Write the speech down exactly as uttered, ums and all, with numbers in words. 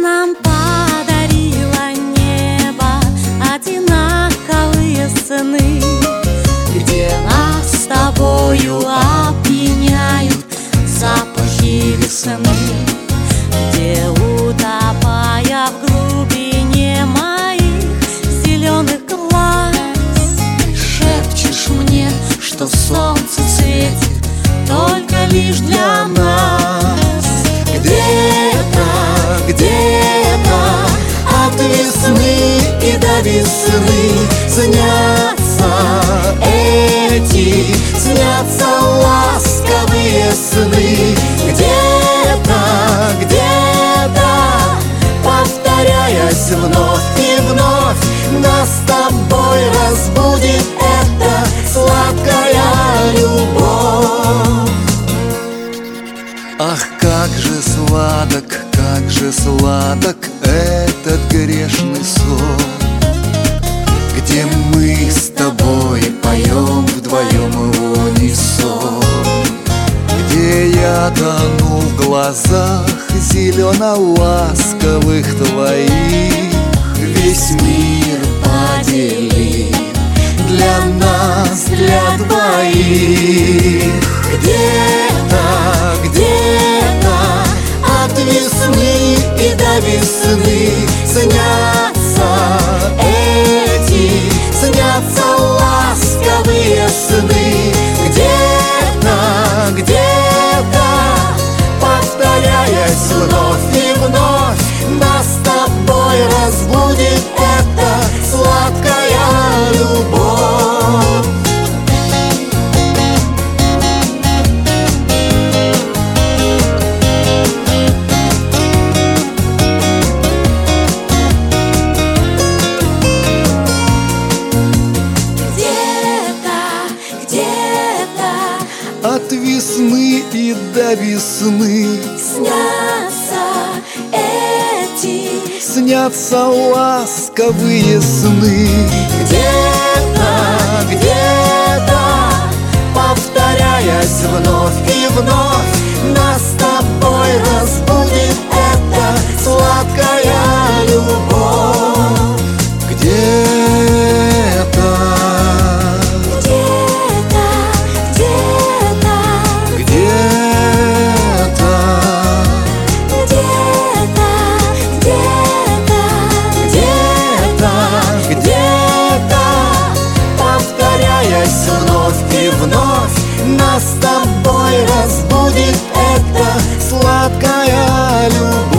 нам подарило небо одинаковые сны, где нас с тобою опьяняют запахи весны, где, утопая в глубине моих зеленых глаз, ты шепчешь мне, что солнце светит только лишь для нас. Где-то, где-то от весны и до весны снятся эти, снятся ласковые сны. Где-то, где-то, повторяясь вновь и вновь, нас с тобой разбудит эта сладкая любовь. Ах, как же сладок, как же сладок этот грешный сон, где мы с тобой поем вдвоем в унисон, где я тону в глазах зелено-ласковых твоих, весь мир поделим для нас, для двоих. Где-то, где-то от весны и до весны снятся эти, снятся ласковые сны. Где-то, где-то, повторяясь вновь и вновь, нас с тобой разбудит эта сладкая любовь. От весны и до весны Снятся эти, снятся ласковые сны. где-то, где-то, повторяясь вновь и вновь, нас с тобой разбудит эта сладкая любовь. Где-то, где-то, где-то, где-то, где-то, где-то, где-то, где-то, повторяясь вновь и вновь, нас с тобой разбудит эта сладкая любовь.